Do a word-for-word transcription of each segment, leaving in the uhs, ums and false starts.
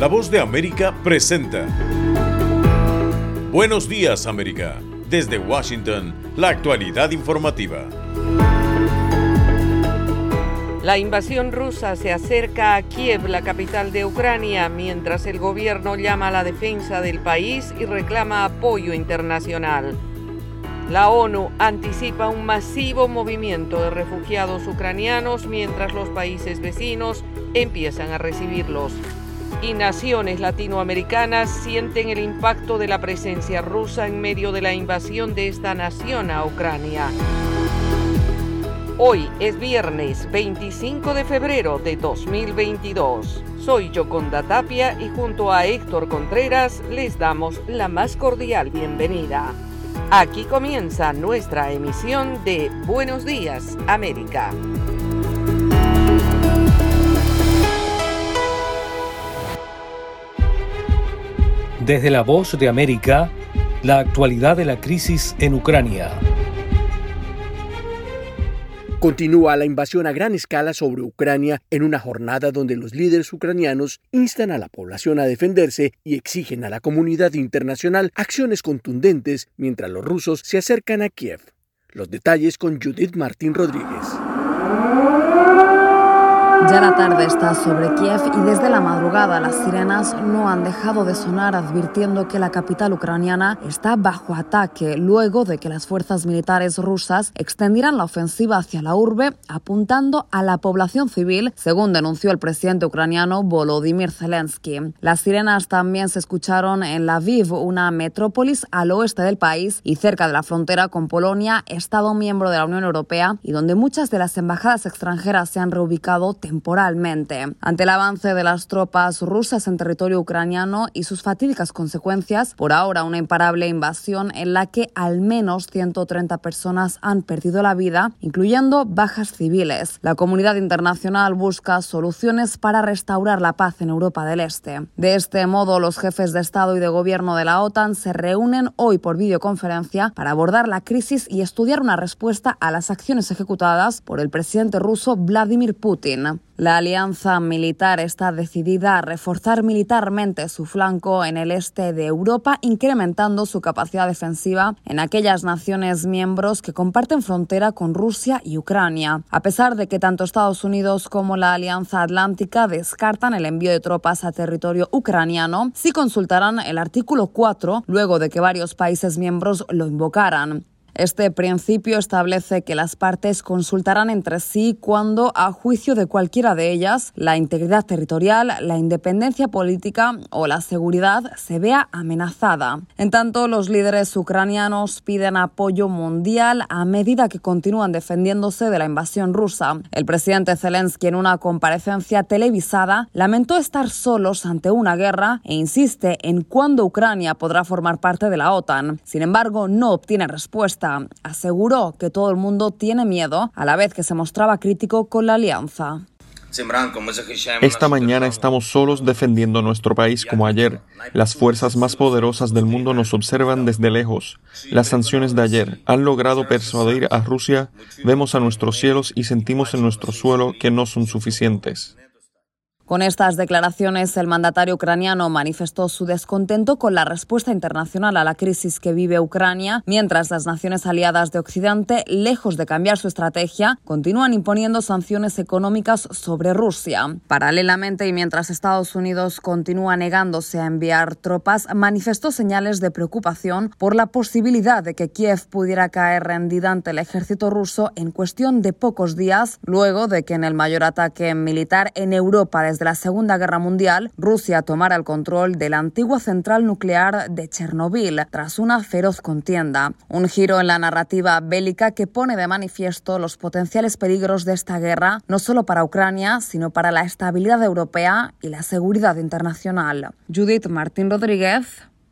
La Voz de América presenta Buenos Días, América. Desde Washington, la actualidad informativa. La invasión rusa se acerca a Kiev, la capital de Ucrania, mientras el gobierno llama a la defensa del país y reclama apoyo internacional. La ONU anticipa un masivo movimiento de refugiados ucranianos mientras los países vecinos empiezan a recibirlos. Y naciones latinoamericanas sienten el impacto de la presencia rusa en medio de la invasión de esta nación a Ucrania. Hoy es viernes veinticinco de febrero de dos mil veintidós. Soy Yoconda Tapia y junto a Héctor Contreras les damos la más cordial bienvenida. Aquí comienza nuestra emisión de Buenos Días, América. Desde La Voz de América, la actualidad de la crisis en Ucrania. Continúa la invasión a gran escala sobre Ucrania en una jornada donde los líderes ucranianos instan a la población a defenderse y exigen a la comunidad internacional acciones contundentes mientras los rusos se acercan a Kiev. Los detalles con Judith Martín Rodríguez. Ya la tarde está sobre Kiev y desde la madrugada las sirenas no han dejado de sonar advirtiendo que la capital ucraniana está bajo ataque luego de que las fuerzas militares rusas extendieran la ofensiva hacia la urbe apuntando a la población civil, según denunció el presidente ucraniano Volodymyr Zelensky. Las sirenas también se escucharon en Lviv, una metrópolis al oeste del país y cerca de la frontera con Polonia, estado miembro de la Unión Europea y donde muchas de las embajadas extranjeras se han reubicado temporalmente. temporalmente. Ante el avance de las tropas rusas en territorio ucraniano y sus fatídicas consecuencias, por ahora una imparable invasión en la que al menos ciento treinta personas han perdido la vida, incluyendo bajas civiles. La comunidad internacional busca soluciones para restaurar la paz en Europa del Este. De este modo, los jefes de Estado y de Gobierno de la OTAN se reúnen hoy por videoconferencia para abordar la crisis y estudiar una respuesta a las acciones ejecutadas por el presidente ruso Vladimir Putin. La alianza militar está decidida a reforzar militarmente su flanco en el este de Europa, incrementando su capacidad defensiva en aquellas naciones miembros que comparten frontera con Rusia y Ucrania. A pesar de que tanto Estados Unidos como la Alianza Atlántica descartan el envío de tropas a territorio ucraniano, sí consultarán el artículo cuatro luego de que varios países miembros lo invocaran. Este principio establece que las partes consultarán entre sí cuando, a juicio de cualquiera de ellas, la integridad territorial, la independencia política o la seguridad se vea amenazada. En tanto, los líderes ucranianos piden apoyo mundial a medida que continúan defendiéndose de la invasión rusa. El presidente Zelensky, en una comparecencia televisada, lamentó estar solos ante una guerra e insiste en cuándo Ucrania podrá formar parte de la OTAN. Sin embargo, no obtiene respuesta. Aseguró que todo el mundo tiene miedo, a la vez que se mostraba crítico con la alianza. Esta mañana estamos solos defendiendo nuestro país como ayer. Las fuerzas más poderosas del mundo nos observan desde lejos. Las sanciones de ayer han logrado persuadir a Rusia. Vemos a nuestros cielos y sentimos en nuestro suelo que no son suficientes. Con estas declaraciones, el mandatario ucraniano manifestó su descontento con la respuesta internacional a la crisis que vive Ucrania, mientras las naciones aliadas de Occidente, lejos de cambiar su estrategia, continúan imponiendo sanciones económicas sobre Rusia. Paralelamente, y mientras Estados Unidos continúa negándose a enviar tropas, manifestó señales de preocupación por la posibilidad de que Kiev pudiera caer rendida ante el ejército ruso en cuestión de pocos días, luego de que en el mayor ataque militar en Europa desde Desde la Segunda Guerra Mundial, Rusia tomara el control de la antigua central nuclear de Chernobyl tras una feroz contienda. Un giro en la narrativa bélica que pone de manifiesto los potenciales peligros de esta guerra, no solo para Ucrania, sino para la estabilidad europea y la seguridad internacional. Judith Martín Rodríguez,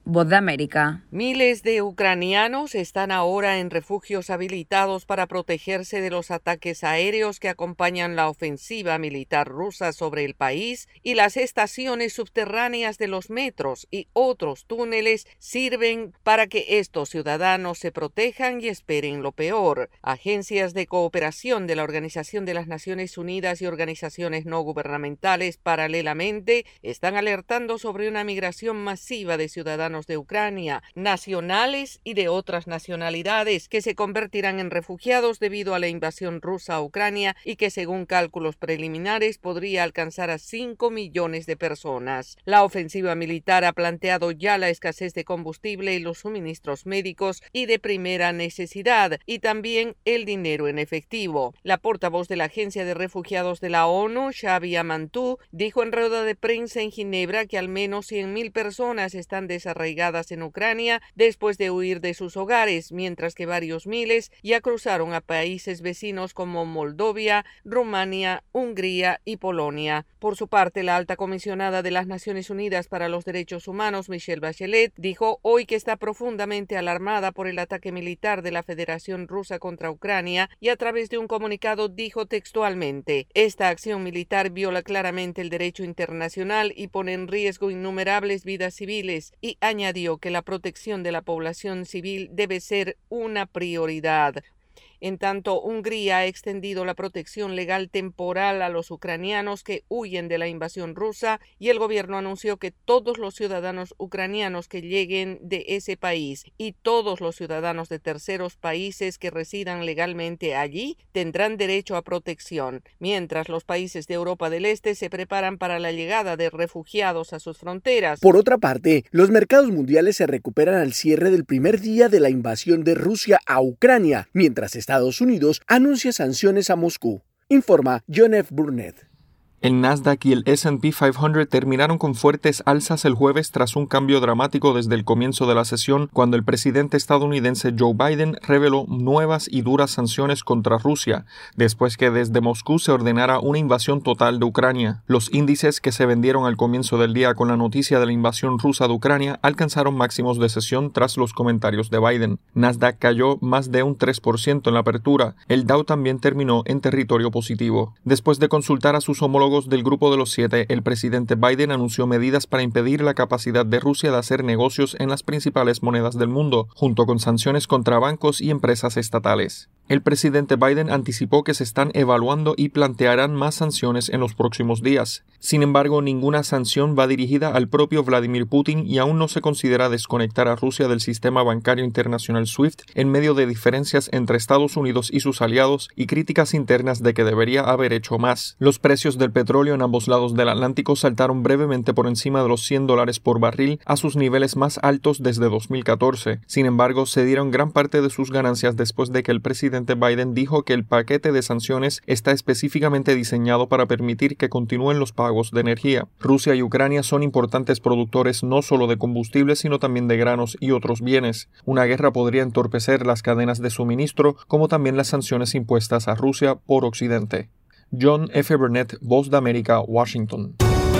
Voz de América. Miles de ucranianos están ahora en refugios habilitados para protegerse de los ataques aéreos que acompañan la ofensiva militar rusa sobre el país, y las estaciones subterráneas de los metros y otros túneles sirven para que estos ciudadanos se protejan y esperen lo peor. Agencias de cooperación de la Organización de las Naciones Unidas y organizaciones no gubernamentales paralelamente están alertando sobre una migración masiva de ciudadanos de Ucrania, nacionales y de otras nacionalidades, que se convertirán en refugiados debido a la invasión rusa a Ucrania y que, según cálculos preliminares, podría alcanzar a cinco millones de personas. La ofensiva militar ha planteado ya la escasez de combustible y los suministros médicos y de primera necesidad, y también el dinero en efectivo. La portavoz de la Agencia de Refugiados de la ONU, Shavia Mantou, dijo en rueda de prensa en Ginebra que al menos cien mil personas están desarraigadas en Ucrania después de huir de sus hogares, mientras que varios miles ya cruzaron a países vecinos como Moldovia, Rumania, Hungría y Polonia. Por su parte, la alta comisionada de las Naciones Unidas para los Derechos Humanos, Michelle Bachelet, dijo hoy que está profundamente alarmada por el ataque militar de la Federación Rusa contra Ucrania, y a través de un comunicado dijo textualmente: esta acción militar viola claramente el derecho internacional y pone en riesgo innumerables vidas civiles, y añadió que la protección de la población civil debe ser una prioridad. En tanto, Hungría ha extendido la protección legal temporal a los ucranianos que huyen de la invasión rusa, y el gobierno anunció que todos los ciudadanos ucranianos que lleguen de ese país y todos los ciudadanos de terceros países que residan legalmente allí tendrán derecho a protección, mientras los países de Europa del Este se preparan para la llegada de refugiados a sus fronteras. Por otra parte, los mercados mundiales se recuperan al cierre del primer día de la invasión de Rusia a Ucrania, mientras está Estados Unidos anuncia sanciones a Moscú, informa John F. Burnett. El Nasdaq y el ese and pe quinientos terminaron con fuertes alzas el jueves tras un cambio dramático desde el comienzo de la sesión, cuando el presidente estadounidense Joe Biden reveló nuevas y duras sanciones contra Rusia, después que desde Moscú se ordenara una invasión total de Ucrania. Los índices, que se vendieron al comienzo del día con la noticia de la invasión rusa de Ucrania, alcanzaron máximos de sesión tras los comentarios de Biden. Nasdaq cayó más de un tres por ciento en la apertura. El Dow también terminó en territorio positivo. Después de consultar a sus homólogos del Grupo de los Siete, el presidente Biden anunció medidas para impedir la capacidad de Rusia de hacer negocios en las principales monedas del mundo, junto con sanciones contra bancos y empresas estatales. El presidente Biden anticipó que se están evaluando y plantearán más sanciones en los próximos días. Sin embargo, ninguna sanción va dirigida al propio Vladimir Putin, y aún no se considera desconectar a Rusia del sistema bancario internacional SWIFT en medio de diferencias entre Estados Unidos y sus aliados y críticas internas de que debería haber hecho más. Los precios del petróleo en ambos lados del Atlántico saltaron brevemente por encima de los cien dólares por barril, a sus niveles más altos desde dos mil catorce. Sin embargo, cedieron gran parte de sus ganancias después de que el presidente Biden dijo que el paquete de sanciones está específicamente diseñado para permitir que continúen los pagos de energía. Rusia y Ucrania son importantes productores no solo de combustible, sino también de granos y otros bienes. Una guerra podría entorpecer las cadenas de suministro, como también las sanciones impuestas a Rusia por Occidente. John F. Burnett, Voz de América, Washington.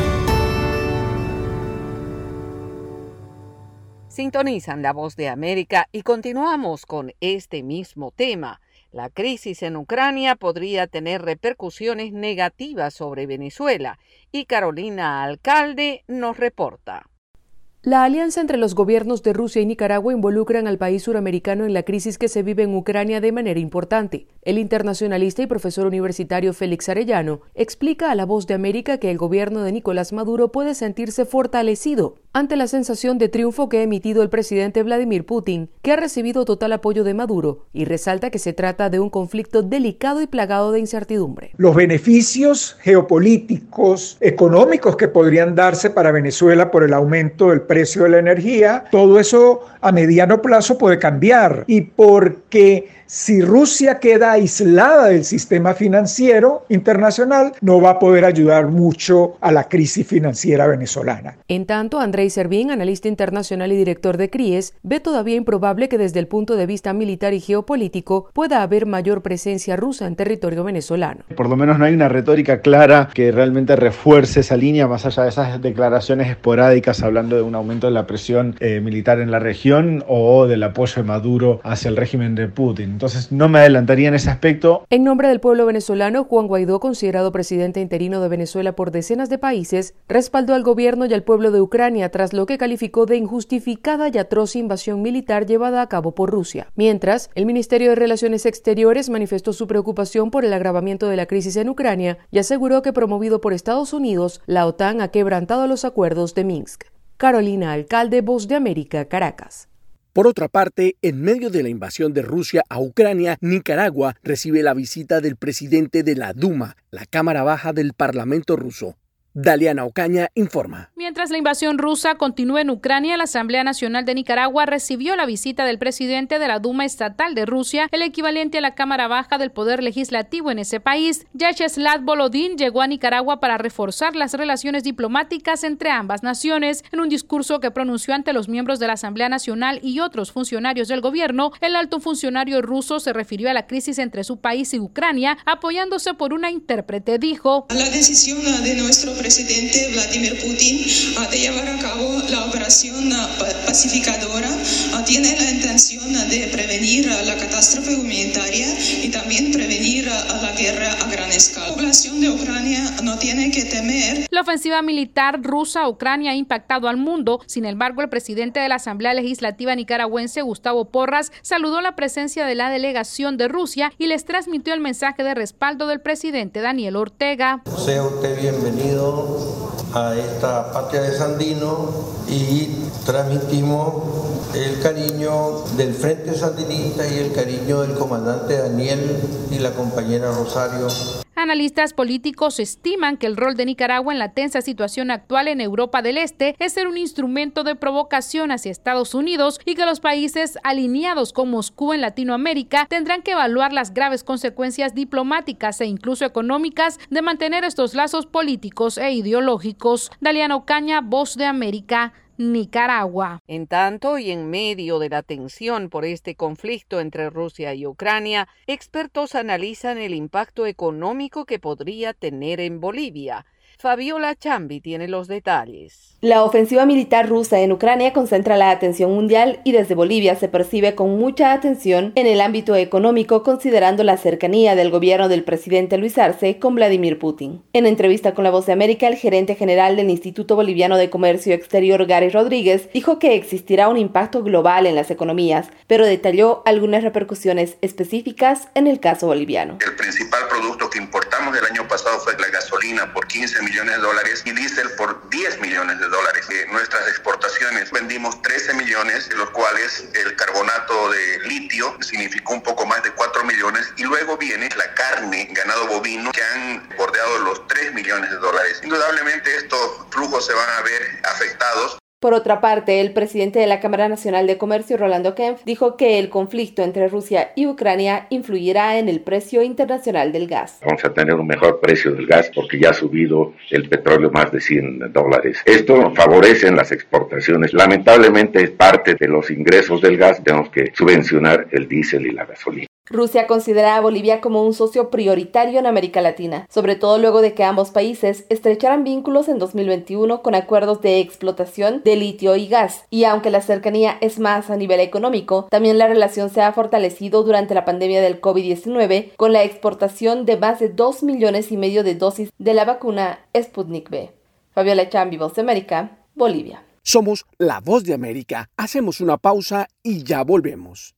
Sintonizan la Voz de América y continuamos con este mismo tema. La crisis en Ucrania podría tener repercusiones negativas sobre Venezuela, y Carolina Alcalde nos reporta. La alianza entre los gobiernos de Rusia y Nicaragua involucran al país suramericano en la crisis que se vive en Ucrania de manera importante. El internacionalista y profesor universitario Félix Arellano explica a La Voz de América que el gobierno de Nicolás Maduro puede sentirse fortalecido ante la sensación de triunfo que ha emitido el presidente Vladimir Putin, que ha recibido total apoyo de Maduro, y resalta que se trata de un conflicto delicado y plagado de incertidumbre. Los beneficios geopolíticos, económicos que podrían darse para Venezuela por el aumento del precio de la energía, todo eso a mediano plazo puede cambiar, y porque Si Rusia queda aislada del sistema financiero internacional, no va a poder ayudar mucho a la crisis financiera venezolana. En tanto, Andrei Servín, analista internacional y director de CRIES, ve todavía improbable que desde el punto de vista militar y geopolítico pueda haber mayor presencia rusa en territorio venezolano. Por lo menos no hay una retórica clara que realmente refuerce esa línea, más allá de esas declaraciones esporádicas hablando de un aumento de la presión eh, militar en la región o del apoyo de Maduro hacia el régimen de Putin. Entonces no me adelantaría en ese aspecto. En nombre del pueblo venezolano, Juan Guaidó, considerado presidente interino de Venezuela por decenas de países, respaldó al gobierno y al pueblo de Ucrania tras lo que calificó de injustificada y atroz invasión militar llevada a cabo por Rusia. Mientras, el Ministerio de Relaciones Exteriores manifestó su preocupación por el agravamiento de la crisis en Ucrania y aseguró que, promovido por Estados Unidos, la OTAN ha quebrantado los acuerdos de Minsk. Carolina Alcalde, Voz de América, Caracas. Por otra parte, en medio de la invasión de Rusia a Ucrania, Nicaragua recibe la visita del presidente de la Duma, la Cámara Baja del Parlamento ruso. Daliana Ocaña informa. Mientras la invasión rusa continúa en Ucrania, la Asamblea Nacional de Nicaragua recibió la visita del presidente de la Duma Estatal de Rusia, el equivalente a la Cámara Baja del Poder Legislativo en ese país. Vyacheslav Volodin llegó a Nicaragua para reforzar las relaciones diplomáticas entre ambas naciones. En un discurso que pronunció ante los miembros de la Asamblea Nacional y otros funcionarios del gobierno, el alto funcionario ruso se refirió a la crisis entre su país y Ucrania, apoyándose por una intérprete. Dijo: La decisión de nuestro presidente Vladimir Putin de llevar a cabo la operación pacificadora tiene la intención de prevenir la catástrofe humanitaria y también prevenir la guerra a gran escala. La población de Ucrania no tiene que temer. La ofensiva militar rusa a Ucrania ha impactado al mundo. Sin embargo, el presidente de la Asamblea Legislativa nicaragüense, Gustavo Porras, saludó la presencia de la delegación de Rusia y les transmitió el mensaje de respaldo del presidente Daniel Ortega. Sea usted bienvenido a esta patria de Sandino y transmitimos el cariño del Frente Sandinista y el cariño del comandante Daniel y la compañera Rosario. Analistas políticos estiman que el rol de Nicaragua en la tensa situación actual en Europa del Este es ser un instrumento de provocación hacia Estados Unidos y que los países alineados con Moscú en Latinoamérica tendrán que evaluar las graves consecuencias diplomáticas e incluso económicas de mantener estos lazos políticos e ideológicos. Daliana Ocaña, Voz de América, Nicaragua. En tanto, y en medio de la tensión por este conflicto entre Rusia y Ucrania, expertos analizan el impacto económico que podría tener en Bolivia. Fabiola Chambi tiene los detalles. La ofensiva militar rusa en Ucrania concentra la atención mundial y desde Bolivia se percibe con mucha atención en el ámbito económico, considerando la cercanía del gobierno del presidente Luis Arce con Vladimir Putin. En entrevista con La Voz de América, el gerente general del Instituto Boliviano de Comercio Exterior, Gary Rodríguez, dijo que existirá un impacto global en las economías, pero detalló algunas repercusiones específicas en el caso boliviano. El principal producto que importamos del año pasado fue la gasolina por quince millones de dólares y diésel por diez millones de dólares. Eh, nuestras exportaciones vendimos trece millones, de los cuales el carbonato de litio significó un poco más de cuatro millones, y luego viene la carne, ganado bovino, que han bordeado los tres millones de dólares. Indudablemente estos flujos se van a ver afectados. Por otra parte, el presidente de la Cámara Nacional de Comercio, Rolando Kempf, dijo que el conflicto entre Rusia y Ucrania influirá en el precio internacional del gas. Vamos a tener un mejor precio del gas porque ya ha subido el petróleo más de cien dólares. Esto favorece en las exportaciones. Lamentablemente, es parte de los ingresos del gas, tenemos que subvencionar el diésel y la gasolina. Rusia considera a Bolivia como un socio prioritario en América Latina, sobre todo luego de que ambos países estrecharan vínculos en dos mil veintiuno con acuerdos de explotación de litio y gas. Y aunque la cercanía es más a nivel económico, también la relación se ha fortalecido durante la pandemia del COVID diecinueve con la exportación de más de dos millones y medio de dosis de la vacuna Sputnik V. Fabiola Chambi, Voz de América, Bolivia. Somos La Voz de América. Hacemos una pausa y ya volvemos.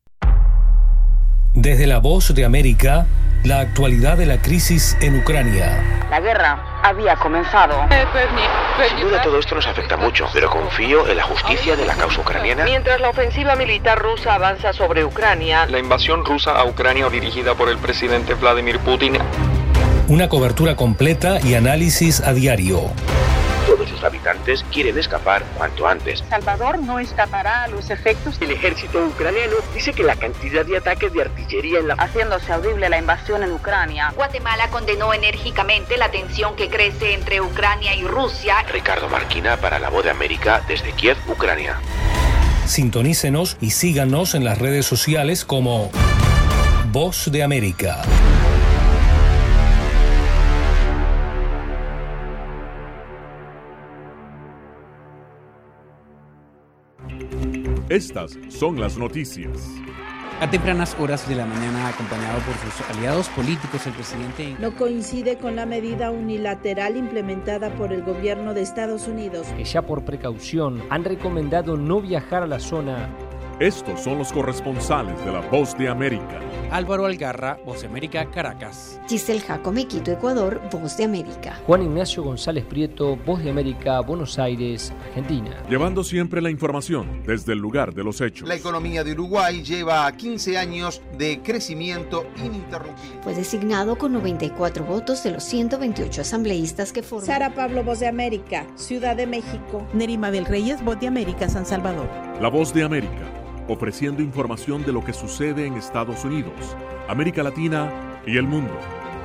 Desde La Voz de América, la actualidad de la crisis en Ucrania. La guerra había comenzado. Sin duda todo esto nos afecta mucho, pero confío en la justicia de la causa ucraniana. Mientras la ofensiva militar rusa avanza sobre Ucrania, la invasión rusa a Ucrania dirigida por el presidente Vladimir Putin. Una cobertura completa y análisis a diario. Todos habitantes quieren escapar cuanto antes. Salvador no escapará a los efectos. El ejército ucraniano dice que la cantidad de ataques de artillería en la... haciéndose audible la invasión en Ucrania. Guatemala condenó enérgicamente la tensión que crece entre Ucrania y Rusia. Ricardo Marquina para La Voz de América desde Kiev, Ucrania. Sintonícenos y síganos en las redes sociales como Voz de América. Estas son las noticias. A tempranas horas de la mañana, acompañado por sus aliados políticos, el presidente no coincide con la medida unilateral implementada por el gobierno de Estados Unidos, que ya por precaución han recomendado no viajar a la zona. Estos son los corresponsales de La Voz de América. Álvaro Algarra, Voz de América, Caracas. Giselle Jacome, Quito, Ecuador, Voz de América. Juan Ignacio González Prieto, Voz de América, Buenos Aires, Argentina. Llevando siempre la información desde el lugar de los hechos. La economía de Uruguay lleva quince años de crecimiento ininterrumpido. Fue designado con noventa y cuatro votos de los ciento veintiocho asambleístas que forman. Sara Pablo, Voz de América, Ciudad de México. Nerima Bel Reyes, Voz de América, San Salvador. La Voz de América, ofreciendo información de lo que sucede en Estados Unidos, América Latina y el mundo.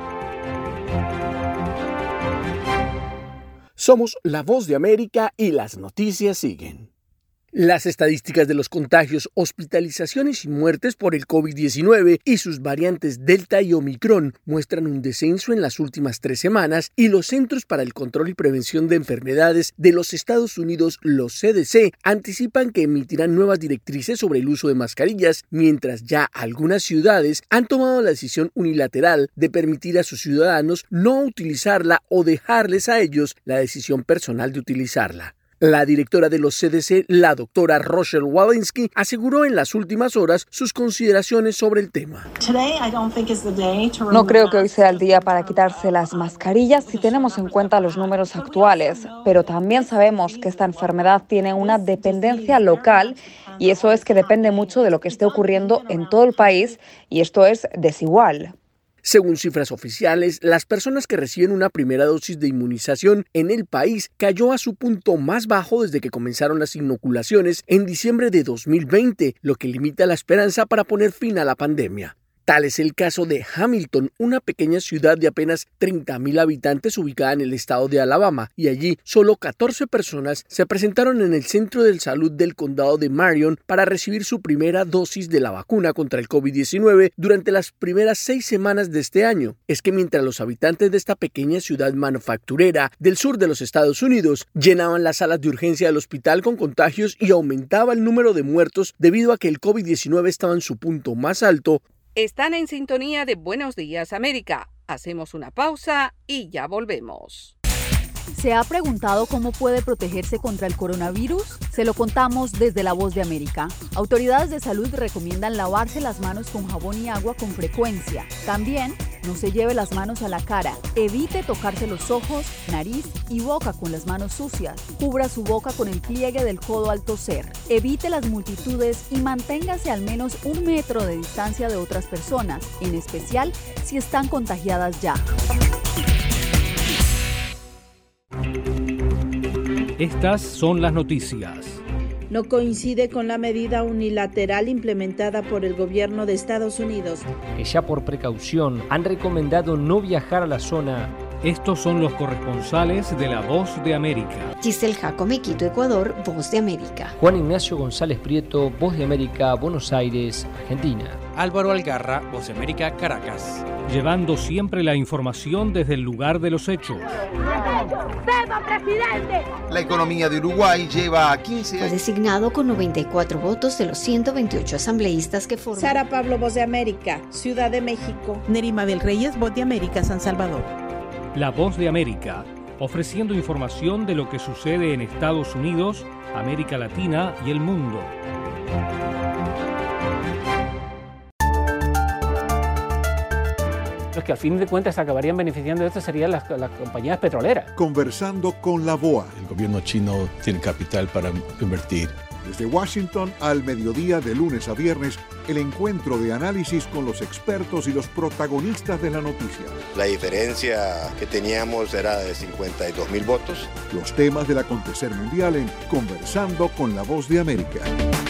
Somos La Voz de América y las noticias siguen. Las estadísticas de los contagios, hospitalizaciones y muertes por el COVID diecinueve y sus variantes Delta y Omicron muestran un descenso en las últimas tres semanas y los Centros para el Control y Prevención de Enfermedades de los Estados Unidos, los C D C, anticipan que emitirán nuevas directrices sobre el uso de mascarillas, mientras ya algunas ciudades han tomado la decisión unilateral de permitir a sus ciudadanos no utilizarla o dejarles a ellos la decisión personal de utilizarla. La directora de los C D C, la doctora Rochelle Walensky, aseguró en las últimas horas sus consideraciones sobre el tema. No creo que hoy sea el día para quitarse las mascarillas si tenemos en cuenta los números actuales, pero también sabemos que esta enfermedad tiene una dependencia local y eso es que depende mucho de lo que esté ocurriendo en todo el país y esto es desigual. Según cifras oficiales, las personas que reciben una primera dosis de inmunización en el país cayó a su punto más bajo desde que comenzaron las inoculaciones en diciembre de dos mil veinte, lo que limita la esperanza para poner fin a la pandemia. Tal es el caso de Hamilton, una pequeña ciudad de apenas treinta mil habitantes ubicada en el estado de Alabama, y allí solo catorce personas se presentaron en el centro de salud del condado de Marion para recibir su primera dosis de la vacuna contra el COVID diecinueve durante las primeras seis semanas de este año. Es que mientras los habitantes de esta pequeña ciudad manufacturera del sur de los Estados Unidos llenaban las salas de urgencia del hospital con contagios y aumentaba el número de muertos debido a que el COVID diecinueve estaba en su punto más alto, están en sintonía de Buenos Días América. Hacemos una pausa y ya volvemos. ¿Se ha preguntado cómo puede protegerse contra el coronavirus? Se lo contamos desde La Voz de América. Autoridades de salud recomiendan lavarse las manos con jabón y agua con frecuencia. También, no se lleve las manos a la cara. Evite tocarse los ojos, nariz y boca con las manos sucias. Cubra su boca con el pliegue del codo al toser. Evite las multitudes y manténgase al menos un metro de distancia de otras personas, en especial si están contagiadas ya. Estas son las noticias. No coincide con la medida unilateral implementada por el gobierno de Estados Unidos, que ya por precaución han recomendado no viajar a la zona. Estos son los corresponsales de La Voz de América. Giselle Jacome, Quito, Ecuador, Voz de América. Juan Ignacio González Prieto, Voz de América, Buenos Aires, Argentina. Álvaro Algarra, Voz de América, Caracas. Llevando siempre la información desde el lugar de los hechos. ¡Viva presidente! La economía de Uruguay lleva quince años. Fue designado con noventa y cuatro votos de los ciento veintiocho asambleístas que forman. Sara Pablo, Voz de América, Ciudad de México. Nerima Bel Reyes, Voz de América, San Salvador. La Voz de América, ofreciendo información de lo que sucede en Estados Unidos, América Latina y el mundo. Los que al fin de cuentas acabarían beneficiando de esto serían las, las compañías petroleras. Conversando con la B O A. El gobierno chino tiene capital para invertir Desde Washington al mediodía de lunes a viernes, el encuentro de análisis con los expertos y los protagonistas de la noticia. La diferencia que teníamos era de cincuenta y dos mil votos. Los temas del acontecer mundial en Conversando con la Voz de América.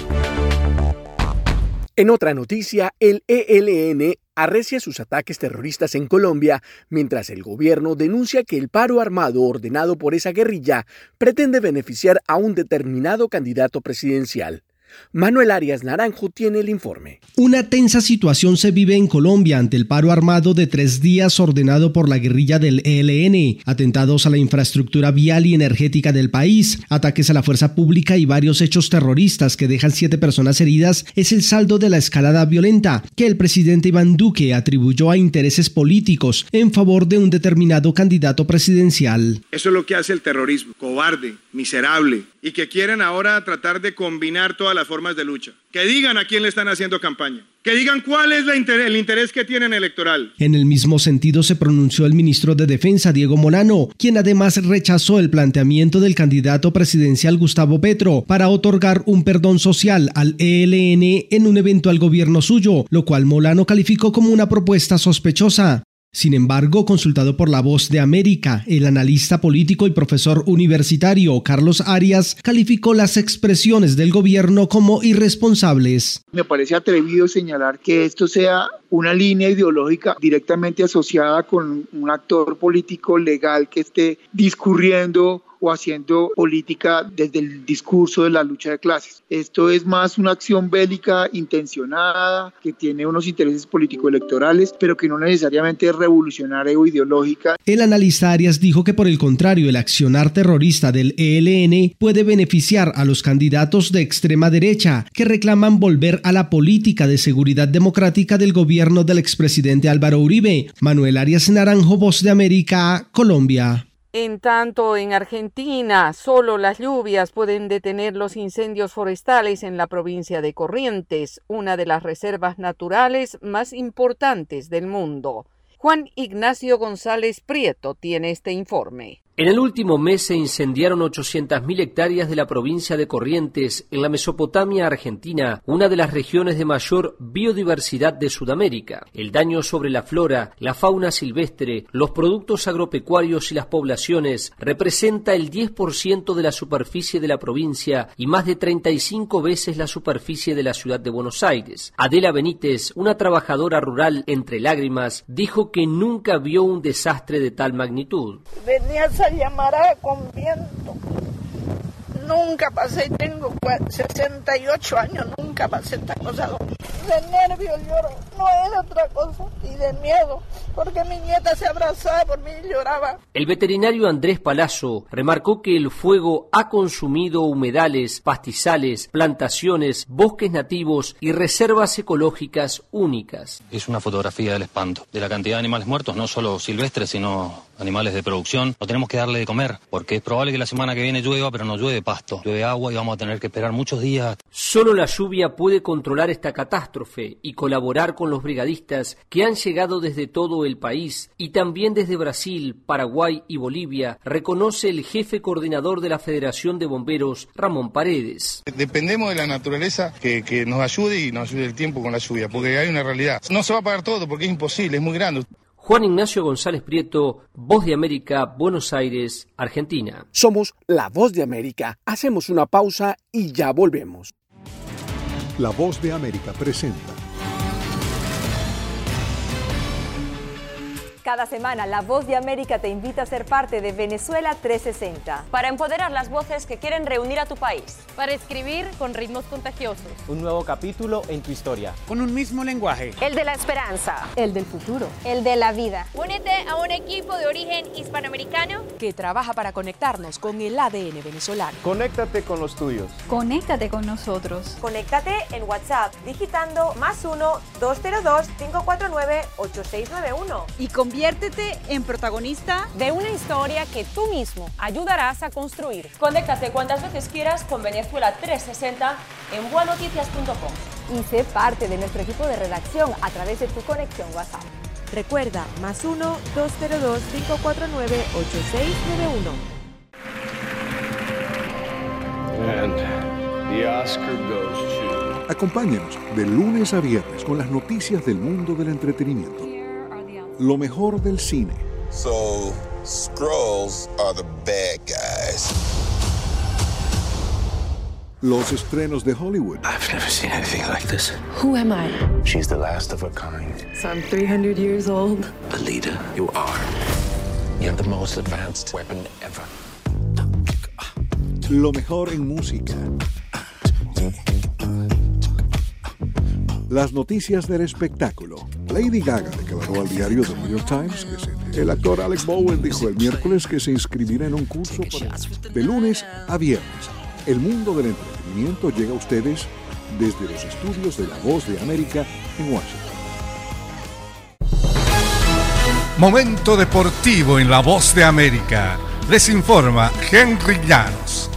En otra noticia, el E L N arrecia sus ataques terroristas en Colombia, mientras el gobierno denuncia que el paro armado ordenado por esa guerrilla pretende beneficiar a un determinado candidato presidencial. Manuel Arias Naranjo tiene el informe. Una tensa situación se vive en Colombia ante el paro armado de tres días ordenado por la guerrilla del E L N, atentados a la infraestructura vial y energética del país, ataques a la fuerza pública y varios hechos terroristas que dejan siete personas heridas es el saldo de la escalada violenta que el presidente Iván Duque atribuyó a intereses políticos en favor de un determinado candidato presidencial. Eso es lo que hace el terrorismo, cobarde, miserable, y que quieren ahora tratar de combinar todas las formas de lucha. Que digan a quién le están haciendo campaña. Que digan cuál es la inter- el interés que tienen electoral. En el mismo sentido se pronunció el ministro de Defensa, Diego Molano, quien además rechazó el planteamiento del candidato presidencial Gustavo Petro para otorgar un perdón social al E L N en un eventual gobierno suyo, lo cual Molano calificó como una propuesta sospechosa. Sin embargo, consultado por La Voz de América, el analista político y profesor universitario Carlos Arias calificó las expresiones del gobierno como irresponsables. Me parece atrevido señalar que esto sea una línea ideológica directamente asociada con un actor político legal que esté discurriendo o haciendo política desde el discurso de la lucha de clases. Esto es más una acción bélica intencionada, que tiene unos intereses político-electorales, pero que no necesariamente es revolucionaria o ideológica. El analista Arias dijo que por el contrario, el accionar terrorista del E L N puede beneficiar a los candidatos de extrema derecha que reclaman volver a la política de seguridad democrática del gobierno del expresidente Álvaro Uribe. Manuel Arias Naranjo, Voz de América, Colombia. En tanto, en Argentina, solo las lluvias pueden detener los incendios forestales en la provincia de Corrientes, una de las reservas naturales más importantes del mundo. Juan Ignacio González Prieto tiene este informe. En el último mes se incendiaron ochocientas mil hectáreas de la provincia de Corrientes, en la Mesopotamia argentina, una de las regiones de mayor biodiversidad de Sudamérica. El daño sobre la flora, la fauna silvestre, los productos agropecuarios y las poblaciones representa el diez por ciento de la superficie de la provincia y más de treinta y cinco veces la superficie de la ciudad de Buenos Aires. Adela Benítez, una trabajadora rural entre lágrimas, dijo que nunca vio un desastre de tal magnitud. Venías a llamará con viento. Nunca pasé, tengo sesenta y ocho años, nunca pasé esta cosa. De nervio lloro, no es otra cosa, y de miedo, porque mi nieta se abrazaba por mí y lloraba. El veterinario Andrés Palazzo remarcó que el fuego ha consumido humedales, pastizales, plantaciones, bosques nativos y reservas ecológicas únicas. Es una fotografía del espanto, de la cantidad de animales muertos, no solo silvestres, sino animales de producción. No tenemos que darle de comer, porque es probable que la semana que viene llueva, pero no llueve pasto, llueve agua y vamos a tener que esperar muchos días. Solo la lluvia puede controlar esta catástrofe y colaborar con los brigadistas que han llegado desde todo el país y también desde Brasil, Paraguay y Bolivia, reconoce el jefe coordinador de la Federación de Bomberos, Ramón Paredes. Dependemos de la naturaleza que, que nos ayude y nos ayude el tiempo con la lluvia, porque hay una realidad. No se va a pagar todo porque es imposible, es muy grande. Juan Ignacio González Prieto, Voz de América, Buenos Aires, Argentina. Somos La Voz de América. Hacemos una pausa y ya volvemos. La Voz de América presenta. Cada semana, La Voz de América te invita a ser parte de Venezuela trescientos sesenta. Para empoderar las voces que quieren reunir a tu país. Para escribir con ritmos contagiosos. Un nuevo capítulo en tu historia. Con un mismo lenguaje. El de la esperanza. El del futuro. El de la vida. Únete a un equipo de origen hispanoamericano que trabaja para conectarnos con el A D N venezolano. Conéctate con los tuyos. Conéctate con nosotros. Conéctate en WhatsApp digitando más uno, dos cero dos, cinco cuatro nueve, ocho seis nueve uno. Y conviértete en protagonista de una historia que tú mismo ayudarás a construir. Conéctate cuantas veces quieras con Venezuela trescientos sesenta en boa noticias punto com. Y sé parte de nuestro equipo de redacción a través de tu conexión WhatsApp. Recuerda, más uno, dos cero dos, cinco cuatro nueve, ocho seis nueve uno. And The Oscar goes to... Acompáñenos de lunes a viernes con las noticias del mundo del entretenimiento. Lo mejor del cine. So, Skrulls are the bad guys. Los estrenos de Hollywood. I've never seen anything like this. Who am I? She's the last of her kind. So I'm three hundred years old. The leader you are. You're the most advanced weapon ever. Lo mejor en música. Las noticias del espectáculo. Lady Gaga declaró al diario The New York Times que se... El actor Alec Bowen dijo el miércoles que se inscribirá en un curso para... de lunes a viernes. El mundo del entretenimiento llega a ustedes desde los estudios de La Voz de América en Washington. Momento deportivo en La Voz de América. Les informa Henry Llanos.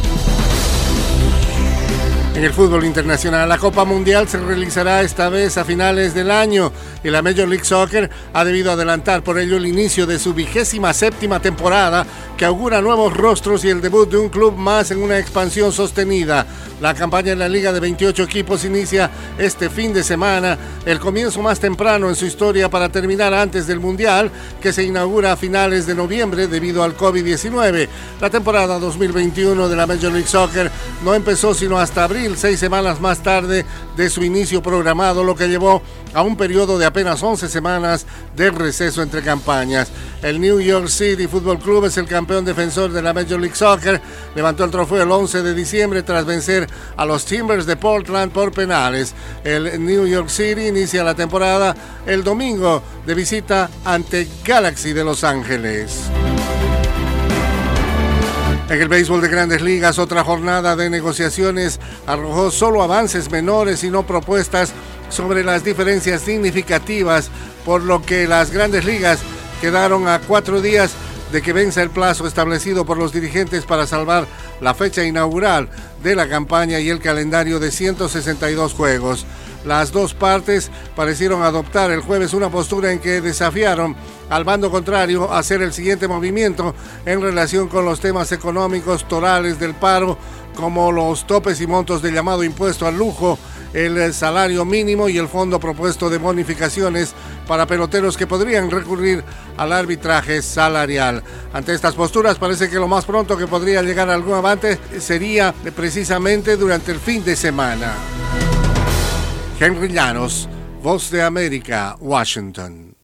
En el fútbol internacional, la Copa Mundial se realizará esta vez a finales del año y la Major League Soccer ha debido adelantar por ello el inicio de su vigésima séptima temporada, que augura nuevos rostros y el debut de un club más en una expansión sostenida. La campaña en la liga de veintiocho equipos inicia este fin de semana, el comienzo más temprano en su historia para terminar antes del Mundial, que se inaugura a finales de noviembre debido al COVID diecinueve. La temporada dos mil veintiuno de la Major League Soccer no empezó sino hasta abril, seis semanas más tarde de su inicio programado, lo que llevó a un periodo de apenas once semanas de receso entre campañas. El New York City Football Club es el campeón defensor de la Major League Soccer. Levantó el trofeo el once de diciembre tras vencer a los Timbers de Portland por penales. El New York City inicia la temporada el domingo de visita ante Galaxy de Los Ángeles. En el béisbol de Grandes Ligas, otra jornada de negociaciones arrojó solo avances menores y no propuestas sobre las diferencias significativas, por lo que las Grandes Ligas quedaron a cuatro días de que venza el plazo establecido por los dirigentes para salvar la fecha inaugural de la campaña y el calendario de ciento sesenta y dos juegos. Las dos partes parecieron adoptar el jueves una postura en que desafiaron al bando contrario a hacer el siguiente movimiento en relación con los temas económicos torales del paro, como los topes y montos del llamado impuesto al lujo, el salario mínimo y el fondo propuesto de bonificaciones para peloteros que podrían recurrir al arbitraje salarial. Ante estas posturas, parece que lo más pronto que podría llegar a algún avance sería precisamente durante el fin de semana. Henry Llanos, Voz de América, Washington.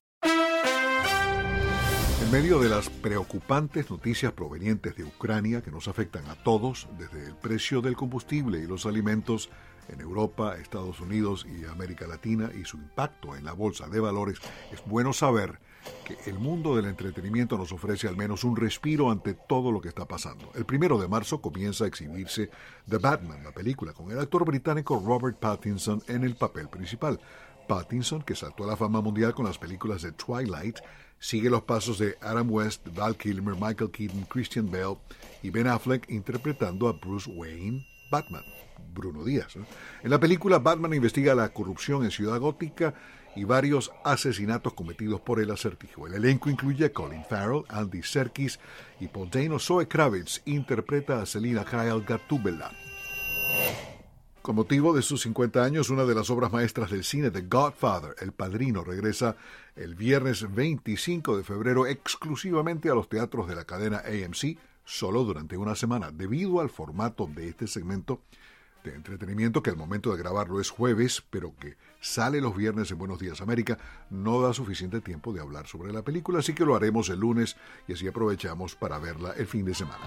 En medio de las preocupantes noticias provenientes de Ucrania que nos afectan a todos, desde el precio del combustible y los alimentos en Europa, Estados Unidos y América Latina y su impacto en la bolsa de valores, es bueno saber que el mundo del entretenimiento nos ofrece al menos un respiro ante todo lo que está pasando. El primero de marzo comienza a exhibirse The Batman, la película, con el actor británico Robert Pattinson en el papel principal. Pattinson, que saltó a la fama mundial con las películas de Twilight, sigue los pasos de Adam West, Val Kilmer, Michael Keaton, Christian Bale y Ben Affleck interpretando a Bruce Wayne, Batman, Bruno Díaz. ¿eh? En la película, Batman investiga la corrupción en Ciudad Gótica y varios asesinatos cometidos por el Acertijo. El elenco incluye a Colin Farrell, Andy Serkis y Paul Dano. Zoe Kravitz interpreta a Selina Kyle Gatúbela. Con motivo de sus cincuenta años, una de las obras maestras del cine, The Godfather, El Padrino, regresa el viernes veinticinco de febrero exclusivamente a los teatros de la cadena A M C, solo durante una semana, debido al formato de este segmento de entretenimiento, que al momento de grabarlo es jueves, pero que sale los viernes en Buenos Días América. No da suficiente tiempo de hablar sobre la película, así que lo haremos el lunes y así aprovechamos para verla el fin de semana.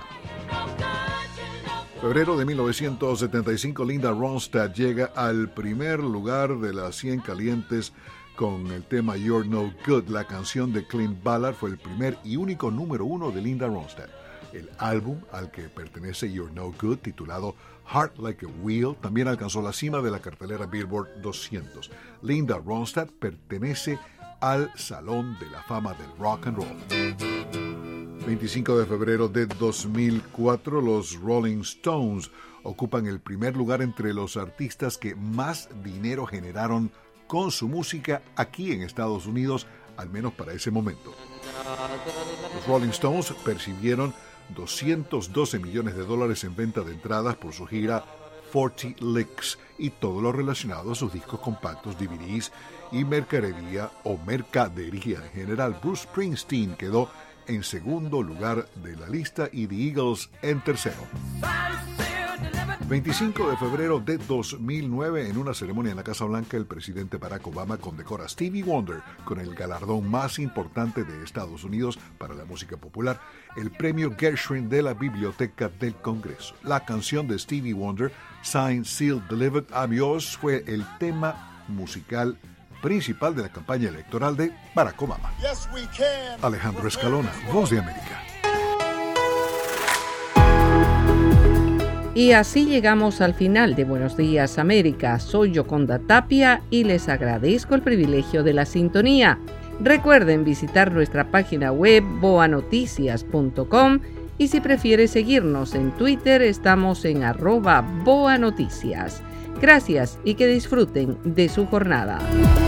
Febrero de mil novecientos setenta y cinco, Linda Ronstadt llega al primer lugar de las cien calientes con el tema You're No Good. La canción de Clint Ballard fue el primer y único número uno de Linda Ronstadt. El álbum al que pertenece You're No Good, titulado Heart Like a Wheel, también alcanzó la cima de la cartelera Billboard doscientos. Linda Ronstadt pertenece al Salón de la Fama del Rock and Roll. veinticinco de febrero de dos mil cuatro, los Rolling Stones ocupan el primer lugar entre los artistas que más dinero generaron con su música aquí en Estados Unidos, al menos para ese momento. Los Rolling Stones percibieron doscientos doce millones de dólares en venta de entradas por su gira cuarenta Licks y todo lo relacionado a sus discos compactos, D V Ds y mercadería o mercadería en general. Bruce Springsteen quedó en segundo lugar de la lista y The Eagles en tercero. veinticinco de febrero de dos mil nueve, en una ceremonia en la Casa Blanca, el presidente Barack Obama condecora a Stevie Wonder con el galardón más importante de Estados Unidos para la música popular, el premio Gershwin de la Biblioteca del Congreso. La canción de Stevie Wonder, Signed, Sealed, Delivered, I'm Yours, fue el tema musical principal de la campaña electoral de Barack Obama. Yes, we can. Alejandro Escalona, Voz de América. Y así llegamos al final de Buenos Días América. Soy Yoconda Tapia y les agradezco el privilegio de la sintonía. Recuerden visitar nuestra página web boa noticias punto com y si prefiere seguirnos en Twitter estamos en arroba boanoticias. Gracias y que disfruten de su jornada.